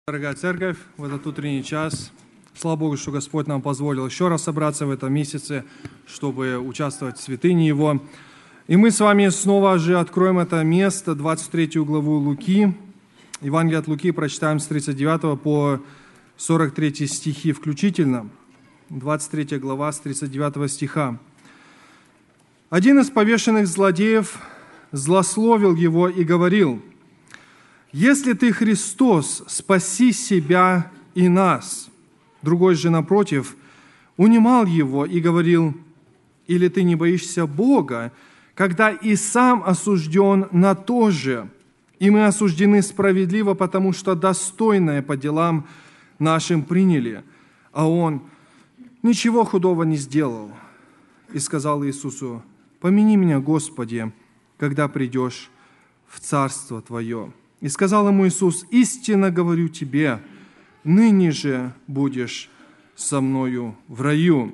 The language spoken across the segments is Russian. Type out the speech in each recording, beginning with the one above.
Дорогая церковь, в этот утренний час, слава Богу, что Господь нам позволил еще раз собраться в этом месяце, чтобы участвовать в святыне Его. И мы с вами снова же откроем это место, 23 главу Луки. Евангелие от Луки прочитаем с 39 по 43 стихи включительно. 23 глава с 39 стиха. «Один из повешенных злодеев злословил его и говорил: „Если ты Христос, спаси себя и нас“. Другой же, напротив, унимал его и говорил: „Или ты не боишься Бога, когда и сам осужден на то же? И мы осуждены справедливо, потому что достойное по делам нашим приняли“. А он ничего худого не сделал. И сказал Иисусу: „Помяни меня, Господи, когда придешь в Царство Твое“. И сказал ему Иисус: „Истинно говорю тебе, ныне же будешь со мною в раю“».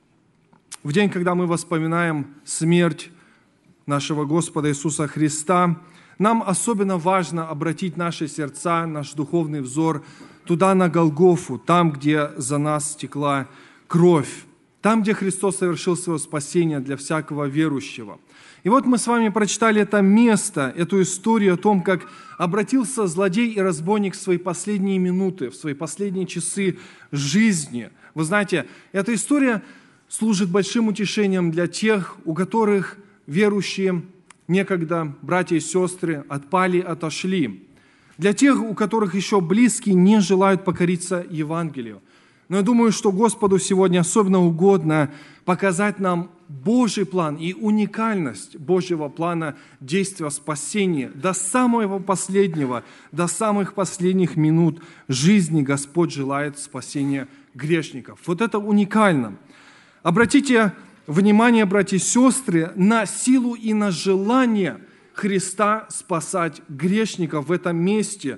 В день, когда мы вспоминаем смерть нашего Господа Иисуса Христа, нам особенно важно обратить наши сердца, наш духовный взор туда, на Голгофу, там, где за нас текла кровь, там, где Христос совершил свое спасение для всякого верующего. И вот мы с вами прочитали это место, эту историю о том, как обратился злодей и разбойник в свои последние минуты, в свои последние часы жизни. Вы знаете, эта история служит большим утешением для тех, у которых верующие некогда, братья и сестры, отпали, отошли. Для тех, у которых еще близкие не желают покориться Евангелию. Но я думаю, что Господу сегодня особенно угодно показать нам Божий план и уникальность Божьего плана действия спасения. До самого последнего, до самых последних минут жизни Господь желает спасения грешников. Вот это уникально. Обратите внимание, братья и сестры, на силу и на желание Христа спасать грешников в этом месте.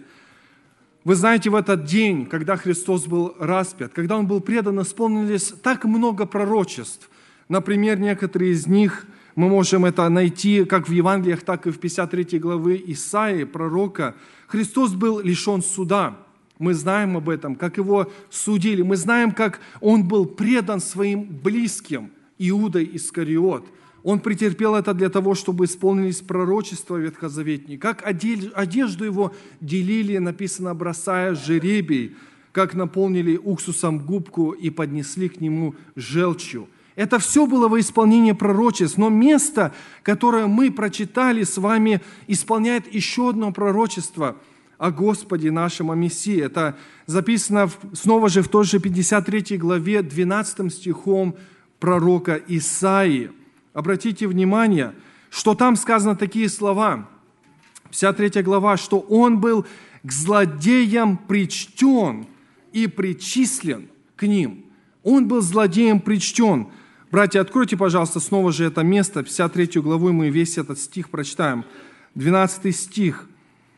Вы знаете, в этот день, когда Христос был распят, когда Он был предан, исполнились так много пророчеств. Например, некоторые из них мы можем это найти как в Евангелиях, так и в 53 главы Исаии, пророка. Христос был лишен суда. Мы знаем об этом, как Его судили. Мы знаем, как Он был предан своим близким, Иудой Искариот. Он претерпел это для того, чтобы исполнились пророчества ветхозаветные. Как одежду Его делили, написано, бросая жребий, как наполнили уксусом губку и поднесли к Нему желчью. Это все было во исполнение пророчеств. Но место, которое мы прочитали с вами, исполняет еще одно пророчество о Господе нашем, о Мессии. Это записано снова же в той же 53 главе, 12 стихом пророка Исаии. Обратите внимание, что там сказано такие слова, 53 глава, что он был к злодеям причтен и причислен к ним. Он был злодеем причтен. Братья, откройте, пожалуйста, снова же это место, 53 главу, и мы весь этот стих прочитаем. 12 стих.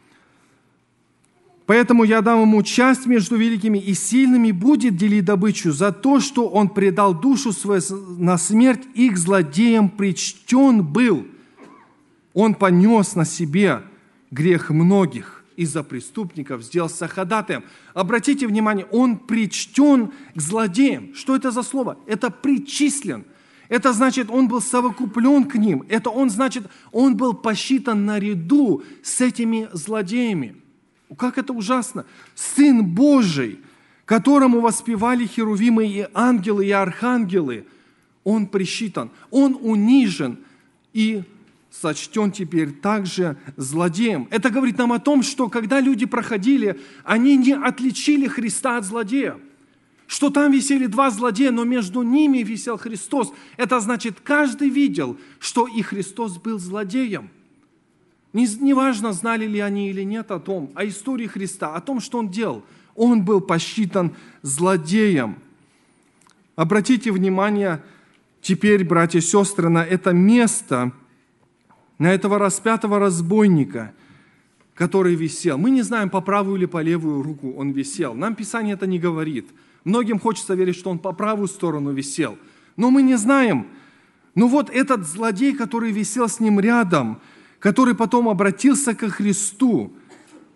«Поэтому я дам ему часть между великими и сильными, будет делить добычу за то, что он предал душу свою на смерть, и к злодеям причтен был. Он понес на себе грех многих, из-за преступников сделался ходатаем». Обратите внимание, он причтен к злодеям. Что это за слово? Это причислен. Это значит, он был совокуплен к ним. Это значит, он был посчитан наряду с этими злодеями. Как это ужасно! Сын Божий, которому воспевали херувимы и ангелы, и архангелы, он присчитан, он унижен и сочтен теперь также злодеем. Это говорит нам о том, что когда люди проходили, они не отличили Христа от злодея. Что там висели два злодея, но между ними висел Христос. Это значит, каждый видел, что и Христос был злодеем. Неважно, знали ли они или нет о том, о истории Христа, о том, что Он делал. Он был посчитан злодеем. Обратите внимание теперь, братья и сестры, на это место, на этого распятого разбойника, который висел. Мы не знаем, по правую или по левую руку он висел. Нам Писание это не говорит. Многим хочется верить, что он по правую сторону висел. Но мы не знаем. Но вот этот злодей, который висел с ним рядом, который потом обратился ко Христу,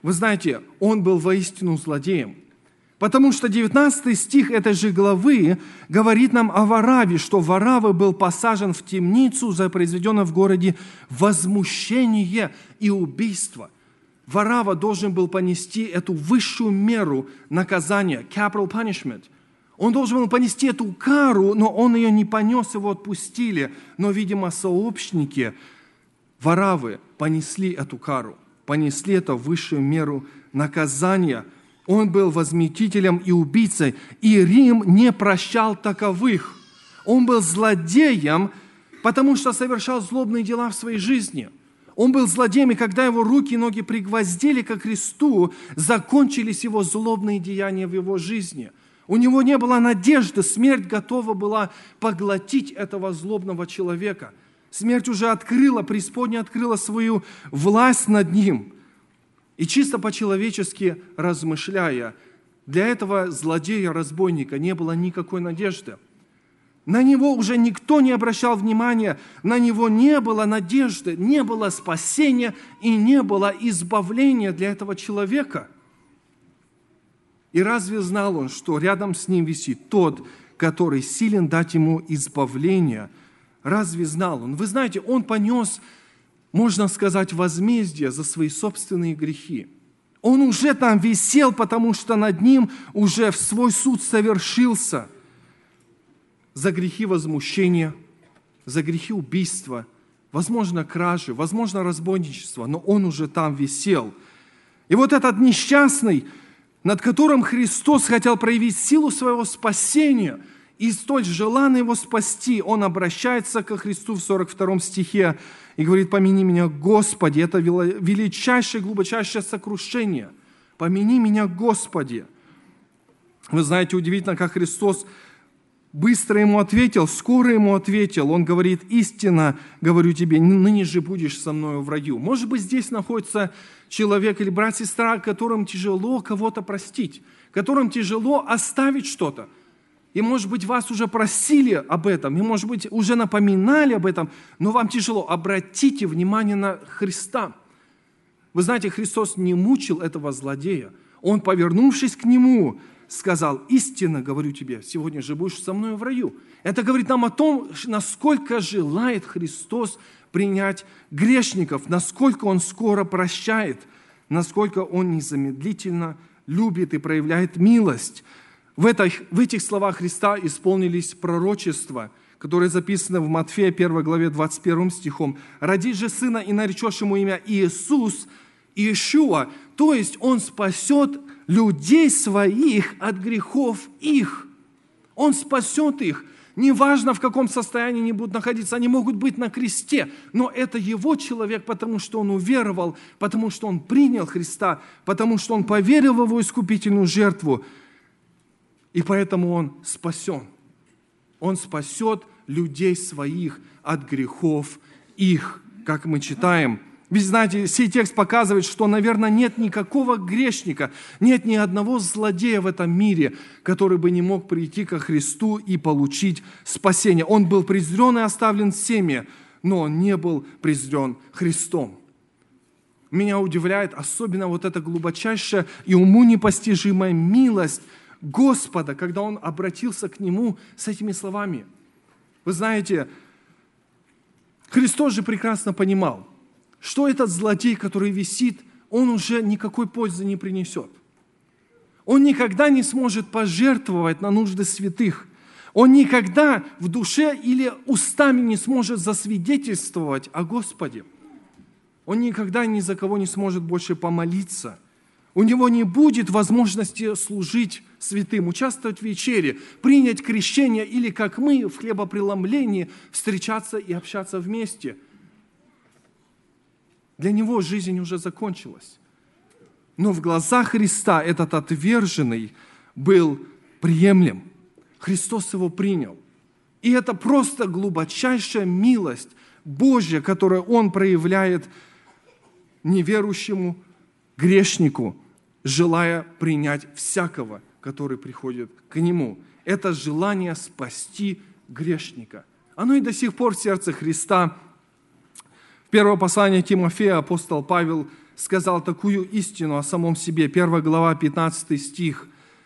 вы знаете, он был воистину злодеем. Потому что 19 стих этой же главы говорит нам о Вараве, что Варава был посажен в темницу за произведенное в городе возмущение и убийство. Варава должен был понести эту высшую меру наказания, capital punishment. Он должен был понести эту кару, но он ее не понес, его отпустили. Но, видимо, сообщники Варавы понесли эту кару, понесли эту высшую меру наказания. Он был возмутителем и убийцей, и Рим не прощал таковых. Он был злодеем, потому что совершал злобные дела в своей жизни. Он был злодеем, и когда его руки и ноги пригвоздили ко кресту, закончились его злобные деяния в его жизни. У него не было надежды, смерть готова была поглотить этого злобного человека. Смерть уже открыла, преисподняя открыла свою власть над ним. И чисто по-человечески размышляя, для этого злодея-разбойника не было никакой надежды. На него уже никто не обращал внимания, на него не было надежды, не было спасения и не было избавления для этого человека. И разве знал он, что рядом с ним висит тот, который силен дать ему избавление? Разве знал он? Вы знаете, он понес, можно сказать, возмездие за свои собственные грехи. Он уже там висел, потому что над ним уже свой суд совершился. За грехи возмущения, за грехи убийства, возможно, кражи, возможно, разбойничество, но он уже там висел. И вот этот несчастный, над которым Христос хотел проявить силу своего спасения и столь желанно его спасти, он обращается ко Христу в 42 стихе и говорит: «Помяни меня, Господи». Это величайшее, глубочайшее сокрушение. «Помяни меня, Господи». Вы знаете, удивительно, как Христос быстро ему ответил, скоро ему ответил. Он говорит: «Истинно говорю тебе, ныне же будешь со мною в раю». Может быть, здесь находится человек или брат, сестра, которым тяжело кого-то простить, которым тяжело оставить что-то. И, может быть, вас уже просили об этом, и, может быть, уже напоминали об этом, но вам тяжело. Обратите внимание на Христа. Вы знаете, Христос не мучил этого злодея. Он, повернувшись к нему, сказал: «Истинно говорю тебе, сегодня же будешь со мной в раю». Это говорит нам о том, насколько желает Христос принять грешников, насколько Он скоро прощает, насколько Он незамедлительно любит и проявляет милость. В этих словах Христа исполнились пророчества, которые записаны в Матфея 1 главе 21 стихом. «Роди же сына, и наречешь ему имя Иисус, Иешуа». То есть Он спасет людей своих от грехов их. Он спасет их. Неважно, в каком состоянии они будут находиться, они могут быть на кресте, но это Его человек, потому что он уверовал, потому что он принял Христа, потому что он поверил в Его искупительную жертву. И поэтому он спасен. Он спасет людей своих от грехов их, как мы читаем. Ведь, знаете, сей текст показывает, что, наверное, нет никакого грешника, нет ни одного злодея в этом мире, который бы не мог прийти ко Христу и получить спасение. Он был презрен и оставлен всеми, но он не был презрен Христом. Меня удивляет особенно вот эта глубочайшая и уму непостижимая милость Господа, когда Он обратился к Нему с этими словами. Вы знаете, Христос же прекрасно понимал, что этот злодей, который висит, он уже никакой пользы не принесет. Он никогда не сможет пожертвовать на нужды святых. Он никогда в душе или устами не сможет засвидетельствовать о Господе. Он никогда ни за кого не сможет больше помолиться. У него не будет возможности служить святым, участвовать в вечере, принять крещение или, как мы, в хлебопреломлении встречаться и общаться вместе. Для него жизнь уже закончилась. Но в глазах Христа этот отверженный был приемлем. Христос его принял. И это просто глубочайшая милость Божья, которую Он проявляет неверующему грешнику, желая принять всякого, который приходит к Нему. Это желание спасти грешника. Оно и до сих пор в сердце Христа. В первом послании Тимофея апостол Павел сказал такую истину о самом себе. 1 глава, 15 стих.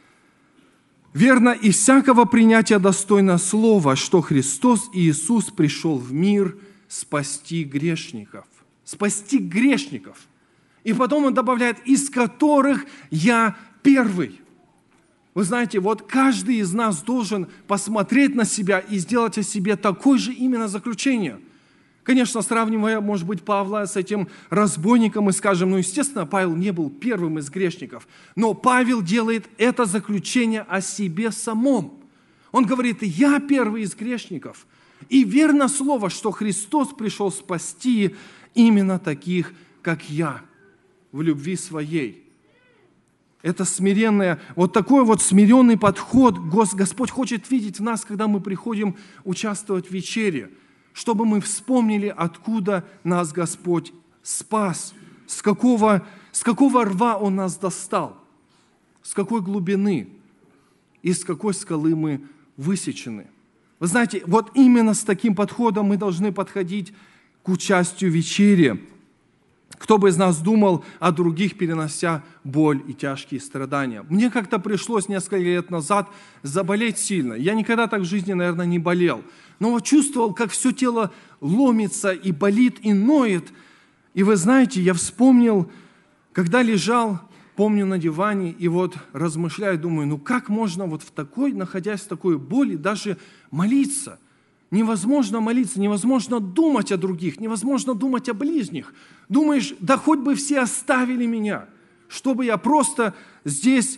«Верно, и всякого принятия достойно слова, что Христос Иисус пришел в мир спасти грешников». Спасти грешников. И потом он добавляет, из которых я первый. Вы знаете, вот каждый из нас должен посмотреть на себя и сделать о себе такое же именно заключение. Конечно, сравнивая, может быть, Павла с этим разбойником, мы скажем, ну, естественно, Павел не был первым из грешников, но Павел делает это заключение о себе самом. Он говорит, я первый из грешников. И верно слово, что Христос пришел спасти именно таких, как я, в любви своей. Это смиренное, вот такой вот смиренный подход Господь хочет видеть в нас, когда мы приходим участвовать в вечере, чтобы мы вспомнили, откуда нас Господь спас, с какого рва Он нас достал, с какой глубины и с какой скалы мы высечены. Вы знаете, вот именно с таким подходом мы должны подходить к участию в вечере. Кто бы из нас думал о других, перенося боль и тяжкие страдания? Мне как-то пришлось несколько лет назад заболеть сильно. Я никогда так в жизни, наверное, не болел. Но вот чувствовал, как все тело ломится и болит, и ноет. И вы знаете, я вспомнил, когда лежал, помню, на диване, и вот размышляю, думаю, ну как можно вот находясь в такой боли, даже молиться? Невозможно молиться, невозможно думать о других, невозможно думать о ближних. Думаешь, да хоть бы все оставили меня, чтобы я просто здесь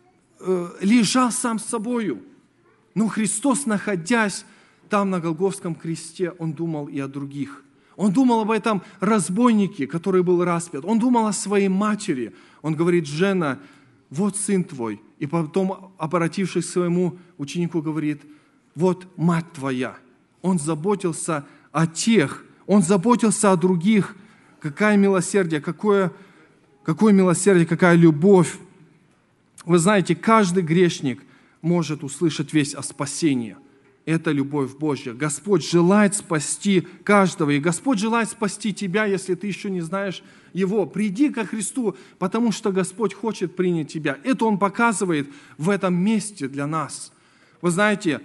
лежал сам с собою. Но Христос, находясь там на Голгофском кресте, Он думал и о других. Он думал об этом разбойнике, который был распят. Он думал о своей матери. Он говорит, жена, вот сын твой. И потом, обратившись к своему ученику, говорит, вот мать твоя. Он заботился о тех, он заботился о других. Какое милосердие, какое милосердие, какая любовь. Вы знаете, каждый грешник может услышать весть о спасении. Это любовь Божья. Господь желает спасти каждого. И Господь желает спасти тебя, если ты еще не знаешь Его. Приди ко Христу, потому что Господь хочет принять тебя. Это Он показывает в этом месте для нас. Вы знаете,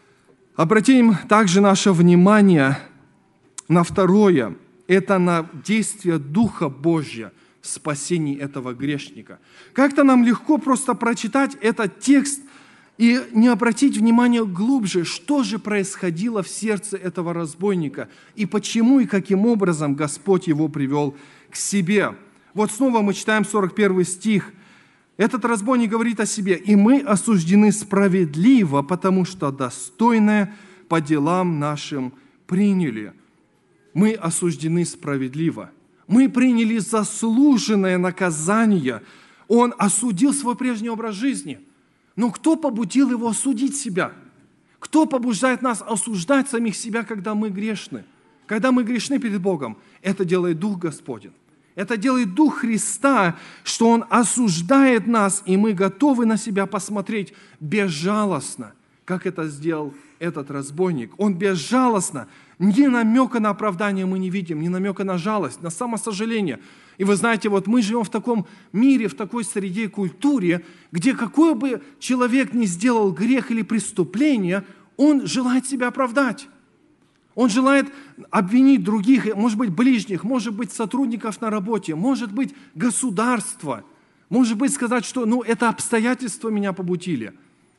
обратим также наше внимание на второе. Это на действие Духа Божьего в спасении этого грешника. Как-то нам легко просто прочитать этот текст и не обратить внимание глубже, что же происходило в сердце этого разбойника, и почему и каким образом Господь его привел к себе. Вот снова мы читаем 41 стих. Этот разбойник говорит о себе, «И мы осуждены справедливо, потому что достойное по делам нашим приняли». Мы осуждены справедливо. Мы приняли заслуженное наказание. Он осудил свой прежний образ жизни. Но кто побудил его осудить себя? Кто побуждает нас осуждать самих себя, когда мы грешны? Когда мы грешны перед Богом? Это делает Дух Господень. Это делает Дух Христа, что Он осуждает нас, и мы готовы на себя посмотреть безжалостно, как это сделал этот разбойник. Он безжалостно, ни намека на оправдание мы не видим, ни намека на жалость, на самосожаление. И вы знаете, вот мы живем в таком мире, в такой среде и культуре, где какой бы человек ни сделал грех или преступление, он желает себя оправдать. Он желает обвинить других, может быть, ближних, может быть, сотрудников на работе, может быть, государство, может быть, сказать, что это обстоятельства меня побудили.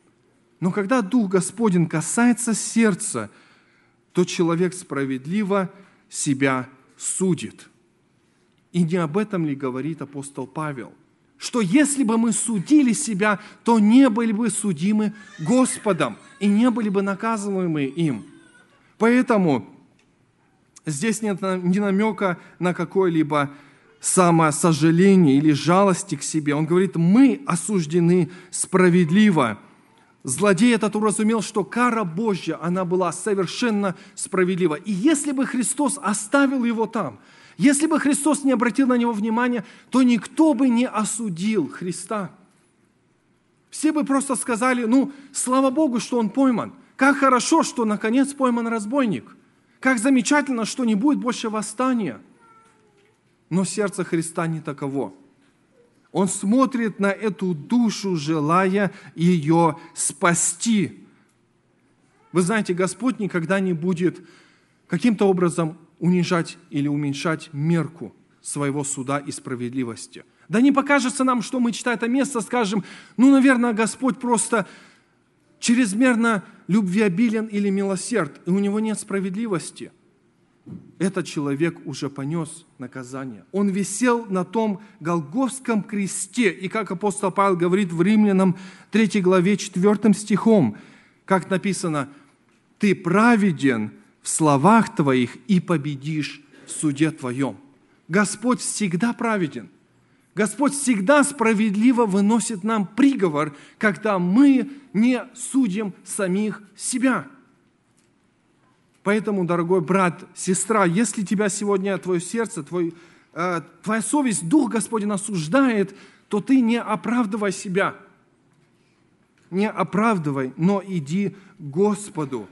Но когда Дух Господень касается сердца, то человек справедливо себя судит. И не об этом ли говорит апостол Павел? Что если бы мы судили себя, то не были бы судимы Господом и не были бы наказываемы им. Поэтому здесь нет ни намека на какое-либо самосожаление или жалости к себе. Он говорит, мы осуждены справедливо. Злодей этот уразумел, что кара Божья, она была совершенно справедлива. И если бы Христос оставил его там, если бы Христос не обратил на него внимания, то никто бы не осудил Христа. Все бы просто сказали, слава Богу, что он пойман. Как хорошо, что наконец пойман разбойник. Как замечательно, что не будет больше восстания. Но сердце Христа не таково. Он смотрит на эту душу, желая ее спасти. Вы знаете, Господь никогда не будет каким-то образом унижать или уменьшать мерку своего суда и справедливости. Да не покажется нам, что мы, читая это место, скажем, наверное, Господь просто чрезмерно любвеобилен или милосерд, и у него нет справедливости. Этот человек уже понес наказание. Он висел на том Голгофском кресте, и как апостол Павел говорит в Римлянам 3 главе 4 стихом, как написано, «Ты праведен в словах твоих и победишь в суде твоем». Господь всегда праведен. Господь всегда справедливо выносит нам приговор, когда мы не судим самих себя. Поэтому, дорогой брат, сестра, если тебя сегодня твое сердце, твоя совесть, Дух Господень осуждает, то ты не оправдывай себя. Не оправдывай, но иди к Господу.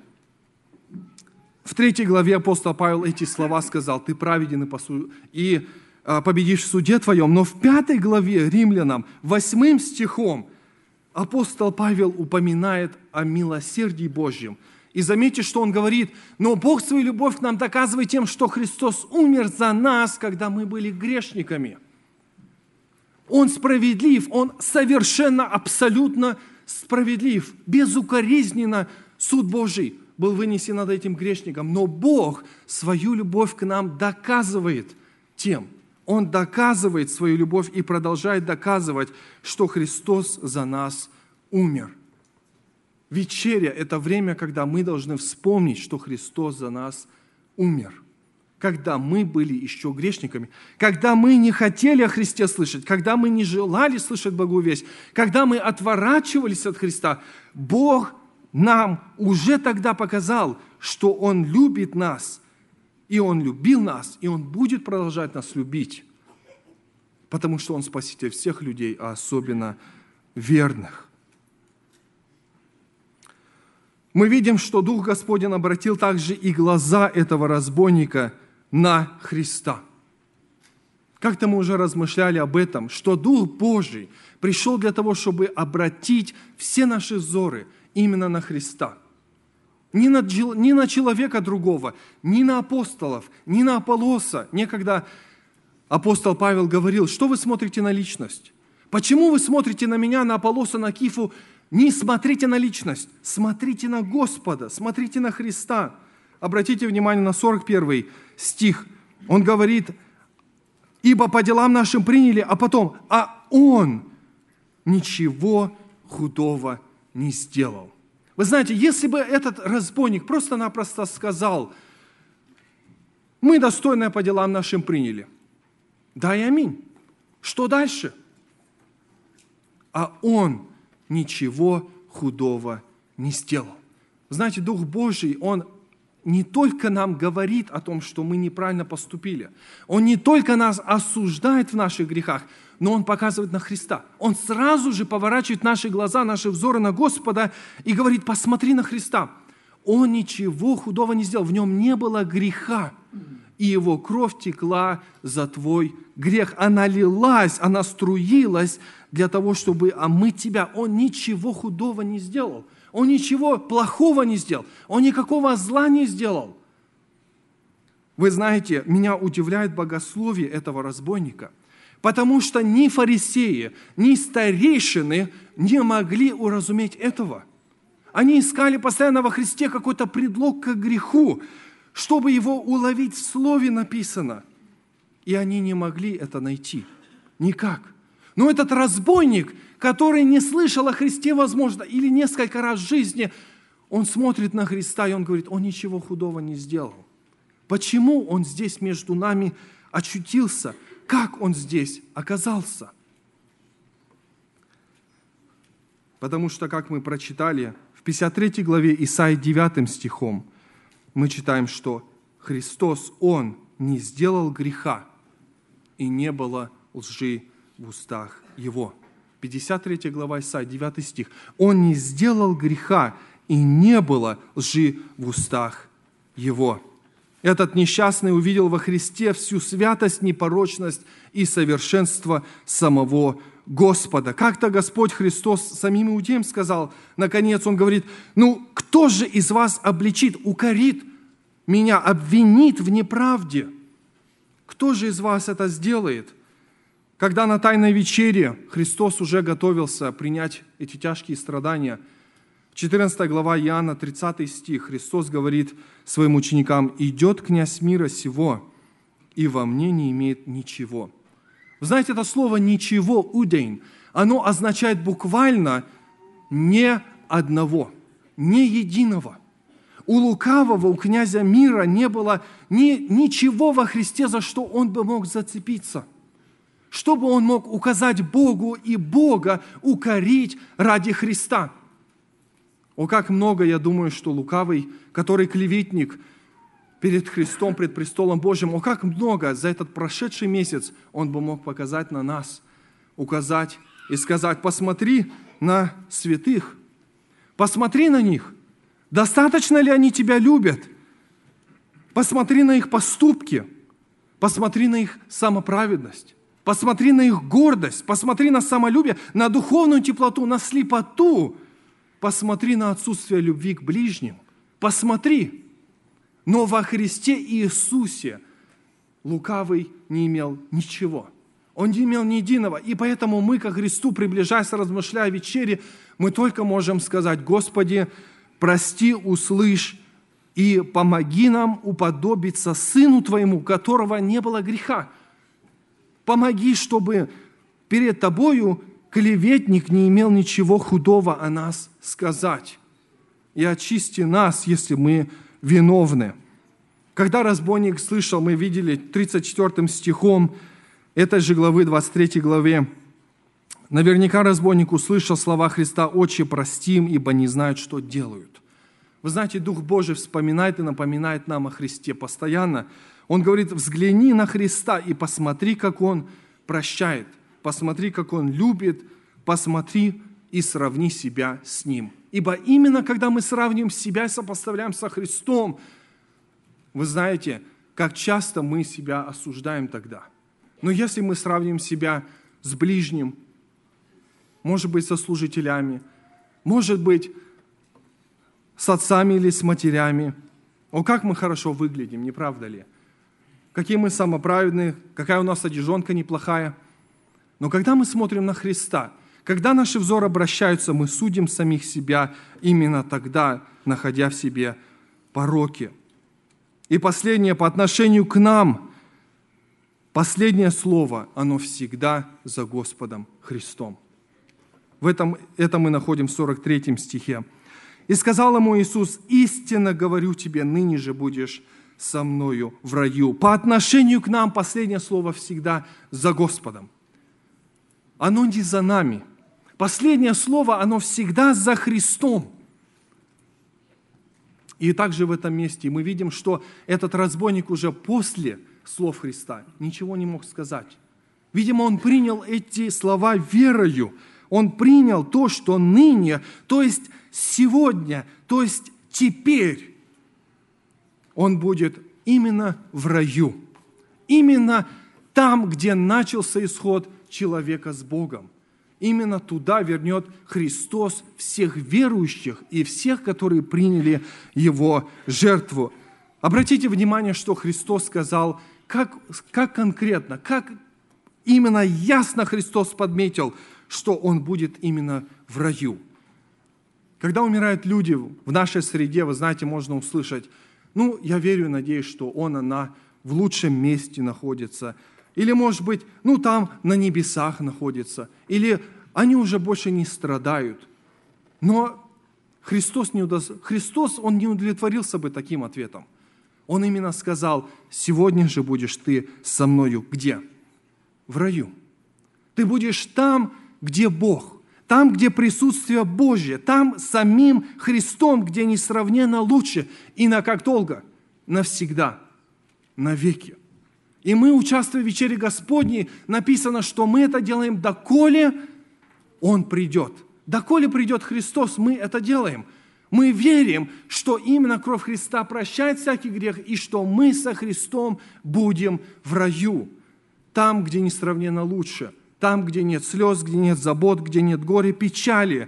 В 3 главе апостол Павел эти слова сказал: «Ты праведен и победишь в суде твоем». Но в 5 главе Римлянам, 8 стихом, апостол Павел упоминает о милосердии Божьем. И заметьте, что он говорит: «Но Бог свою любовь к нам доказывает тем, что Христос умер за нас, когда мы были грешниками». Он справедлив, Он совершенно, абсолютно справедлив, безукоризненно суд Божий был вынесен над этим грешником. Но Бог свою любовь к нам доказывает тем. Он доказывает свою любовь и продолжает доказывать, что Христос за нас умер. Вечеря – это время, когда мы должны вспомнить, что Христос за нас умер. Когда мы были еще грешниками, когда мы не хотели о Христе слышать, когда мы не желали слышать Благую весть, когда мы отворачивались от Христа, Бог нам уже тогда показал, что Он любит нас, и Он любил нас, и Он будет продолжать нас любить, потому что Он Спаситель всех людей, а особенно верных. Мы видим, что Дух Господень обратил также и глаза этого разбойника на Христа. Как-то мы уже размышляли об этом, что Дух Божий пришел для того, чтобы обратить все наши взоры именно на Христа. Не на человека другого, не на апостолов, не на Аполлоса. Некогда апостол Павел говорил: что вы смотрите на личность? Почему вы смотрите на меня, на Аполлоса, на Кифу? Не смотрите на личность, смотрите на Господа, смотрите на Христа. Обратите внимание на 41 стих. Он говорит: «Ибо по делам нашим приняли», а потом: «А Он ничего худого не сделал». Вы знаете, если бы этот разбойник просто-напросто сказал: «Мы достойное по делам нашим приняли», да и аминь. Что дальше? А Он ничего худого не сделал. Знаете, Дух Божий, Он не только нам говорит о том, что мы неправильно поступили. Он не только нас осуждает в наших грехах, но Он показывает на Христа. Он сразу же поворачивает наши глаза, наши взоры на Господа и говорит: посмотри на Христа. Он ничего худого не сделал, в Нем не было греха. И Его кровь текла за твой грех. Она лилась, она струилась для того, чтобы омыть тебя. Он ничего худого не сделал. Он ничего плохого не сделал. Он никакого зла не сделал. Вы знаете, меня удивляет богословие этого разбойника, потому что ни фарисеи, ни старейшины не могли уразуметь этого. Они искали постоянно во Христе какой-то предлог к греху, чтобы его уловить в слове написано. И они не могли это найти. Никак. Но этот разбойник, который не слышал о Христе, возможно, или несколько раз в жизни, он смотрит на Христа, и он говорит: он ничего худого не сделал. Почему он здесь между нами очутился? Как он здесь оказался? Потому что, как мы прочитали, в 53 главе Исаии 9 стихом, мы читаем, что Христос, Он не сделал греха, и не было лжи в устах Его. 53 глава Исаии, 9 стих. Он не сделал греха, и не было лжи в устах Его. Этот несчастный увидел во Христе всю святость, непорочность и совершенство самого Господа. Как-то Господь Христос самим иудеям сказал, наконец Он говорит, кто же из вас обличит, укорит меня, обвинит в неправде? Кто же из вас это сделает? Когда на Тайной вечере Христос уже готовился принять эти тяжкие страдания, 14 глава Иоанна, 30 стих, Христос говорит своим ученикам, «Идет князь мира сего, и во мне не имеет ничего». Вы знаете, это слово «ничего», «удейн», оно означает буквально «не одного», «не единого». У лукавого, у князя мира не было ничего во Христе, за что он бы мог зацепиться, чтобы он мог указать Богу и Бога укорить ради Христа. О, как много, я думаю, что лукавый, который клеветник перед Христом, пред престолом Божьим, о, как много за этот прошедший месяц он бы мог показать на нас, указать и сказать, посмотри на святых, посмотри на них, достаточно ли они тебя любят, посмотри на их поступки, посмотри на их самоправедность, посмотри на их гордость, посмотри на самолюбие, на духовную теплоту, на слепоту, посмотри на отсутствие любви к ближним. Посмотри. Но во Христе Иисусе лукавый не имел ничего. Он не имел ни единого. И поэтому мы ко Христу, приближаясь, размышляя о вечере, мы только можем сказать, Господи, прости, услышь и помоги нам уподобиться Сыну Твоему, у которого не было греха. Помоги, чтобы перед Тобою клеветник не имел ничего худого о нас сказать. И очисти нас, если мы виновны. Когда разбойник слышал, мы видели 34 стихом этой же главы, 23 главе, наверняка разбойник услышал слова Христа: «Отче, прости им, ибо не знают, что делают». Вы знаете, Дух Божий вспоминает и напоминает нам о Христе постоянно. Он говорит: взгляни на Христа и посмотри, как Он прощает. Посмотри, как Он любит, посмотри и сравни себя с Ним. Ибо именно когда мы сравниваем себя и сопоставляем со Христом, вы знаете, как часто мы себя осуждаем тогда. Но если мы сравним себя с ближним, может быть, со служителями, может быть, с отцами или с матерями, о, как мы хорошо выглядим, не правда ли? Какие мы самоправедные, какая у нас одежонка неплохая. Но когда мы смотрим на Христа, когда наши взоры обращаются, мы судим самих себя именно тогда, находя в себе пороки. И последнее, по отношению к нам, последнее слово, оно всегда за Господом Христом. Это мы находим в 43 стихе. «И сказал ему Иисус: истинно говорю тебе, ныне же будешь со мною в раю». По отношению к нам последнее слово всегда за Господом. Оно не за нами. Последнее слово, оно всегда за Христом. И также в этом месте мы видим, что этот разбойник уже после слов Христа ничего не мог сказать. Видимо, он принял эти слова верою. Он принял то, что ныне, то есть сегодня, то есть теперь он будет именно в раю. Именно там, где начался исход человека с Богом. Именно туда вернет Христос всех верующих и всех, которые приняли Его жертву. Обратите внимание, что Христос сказал, как конкретно, как именно ясно Христос подметил, что Он будет именно в раю. Когда умирают люди в нашей среде, вы знаете, можно услышать: я верю и надеюсь, что она в лучшем месте находится. Или, может быть, там на небесах находится. Или они уже больше не страдают. Но Христос, Он не удовлетворился бы таким ответом. Он именно сказал: сегодня же будешь ты со мною где? В раю. Ты будешь там, где Бог, там, где присутствие Божье, там самим Христом, где несравненно лучше. И на как долго? Навсегда, навеки. И мы, участвуя в вечере Господней, написано, что мы это делаем, доколе Он придет. Доколе придет Христос, мы это делаем. Мы верим, что именно кровь Христа прощает всякий грех, и что мы со Христом будем в раю, там, где несравненно лучше, там, где нет слез, где нет забот, где нет горя, печали,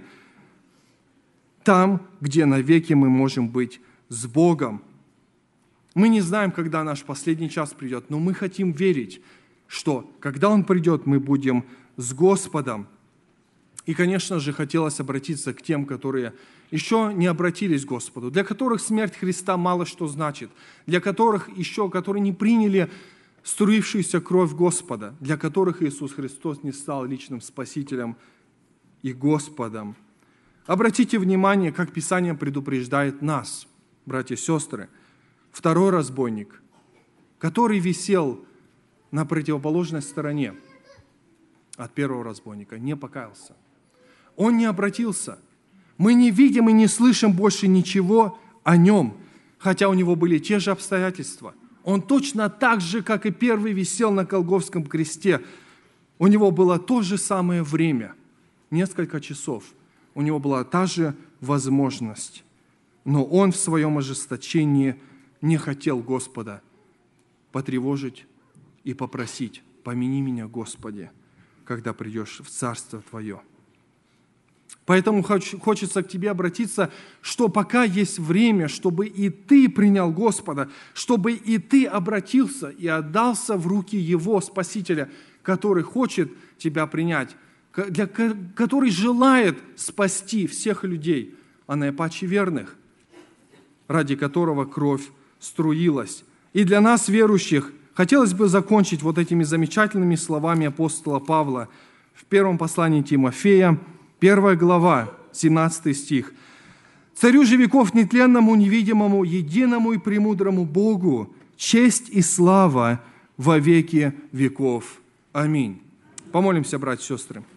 там, где навеки мы можем быть с Богом. Мы не знаем, когда наш последний час придет, но мы хотим верить, что когда Он придет, мы будем с Господом. И, конечно же, хотелось обратиться к тем, которые еще не обратились к Господу, для которых смерть Христа мало что значит, для которых еще, которые не приняли струившуюся кровь Господа, для которых Иисус Христос не стал личным Спасителем и Господом. Обратите внимание, как Писание предупреждает нас, братья и сестры. Второй разбойник, который висел на противоположной стороне от первого разбойника, не покаялся. Он не обратился. Мы не видим и не слышим больше ничего о нем, хотя у него были те же обстоятельства. Он точно так же, как и первый, висел на Голгофском кресте. У него было то же самое время, несколько часов. У него была та же возможность. Но он в своем ожесточении не хотел Господа потревожить и попросить: «Помяни меня, Господи, когда придешь в Царство Твое». Поэтому хочется к тебе обратиться, что пока есть время, чтобы и ты принял Господа, чтобы и ты обратился и отдался в руки Его, Спасителя, который хочет тебя принять, который желает спасти всех людей, а наипаче верных, ради которого кровь струилась. И для нас, верующих, хотелось бы закончить вот этими замечательными словами апостола Павла в первом послании Тимофея, 1 глава, 17 стих. «Царю же веков нетленному, невидимому, единому и премудрому Богу, честь и слава во веки веков. Аминь». Помолимся, братья и сестры.